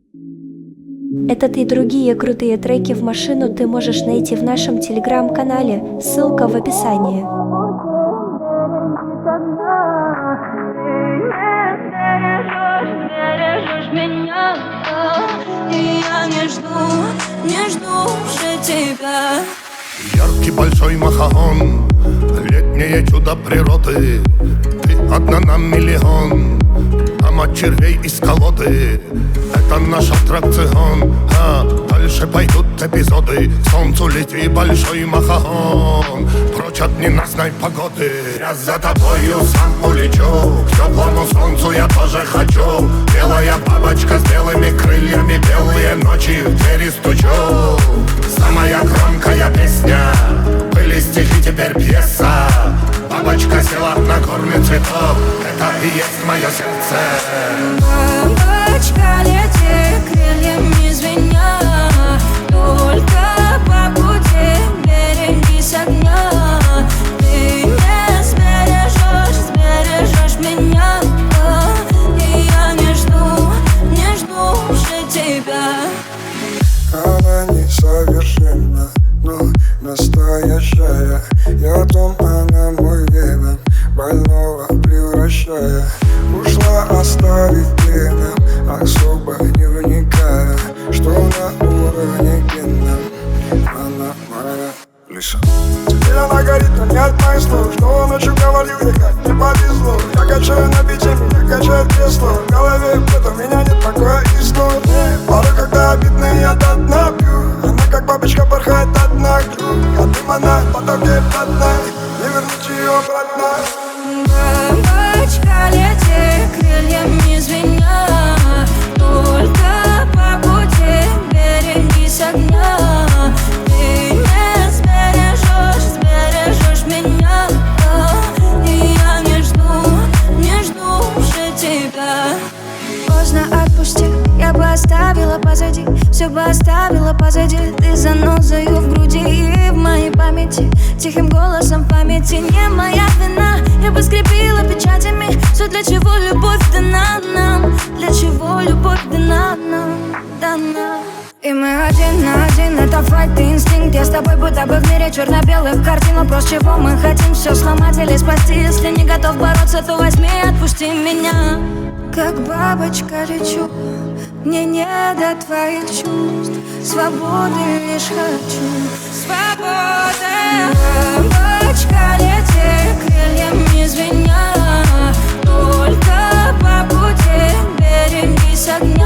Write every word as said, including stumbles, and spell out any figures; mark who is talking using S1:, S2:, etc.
S1: Этот и другие крутые треки в машину ты можешь найти в нашем телеграм-канале, ссылка в описании.
S2: Яркий большой махаон, летнее чудо природы. Ты одна на миллион, там от червей из колоды. Это наш аттракцион, а дальше пойдут эпизоды. К солнцу лети большой махаон, прочь от ненастной погоды. Я за тобою сам улечу, к теплому солнцу я тоже хочу. Белая бабочка с белыми крыльями, белые ночи в двери стучу. Самая громкая песня, были стихи, теперь пьеса. Бабочка села на горный цветок, это и есть мое сердце.
S3: Бабочка, лети, крыльями звеня, только по пути берегись огня. Ты не сбережешь, сбережешь меня, и я не жду, не жду уже тебя.
S4: Она несовершенна, но настоящая. Я том, она мой веном, больного превращая. Ушла, оставив пленом, особо не вникая, что на уровне генном она моя лиса. Теперь она горит, но не от моих слов, что ночью говорил, я как не повезло. Я качаю на бите, меня качает кресло. В голове где-то меня нет покоя и снов. Порой, когда обидно, я до дна пью. Она как бабочка порхает одна, я дым, она в потоке одна, не вернуть ее обратно.
S3: Бабочка, лети, крыльями звеня, только по пути берегись огня. Ты не сбережешь, сбережешь меня, и я не жду, не жду уже тебя. Поздно отпусти, я бы оставила позади, все бы оставила позади. Ты занозою в груди и в моей памяти, тихим голосом в памяти. Не моя вина, я бы скрепила печатями все, для чего любовь дана нам, для чего любовь дана нам, дана. И мы один на один, это факт и инстинкт. Я с тобой будто бы в мире черно-белых картин. Вопрос, чего мы хотим, все сломать или спасти. Если не готов бороться, то возьми и отпусти меня. Как бабочка лечу, мне не до твоих чувств. Свободы лишь хочу, свободы. Бабочка, лети, крыльями звеня, только по пути берегись огня.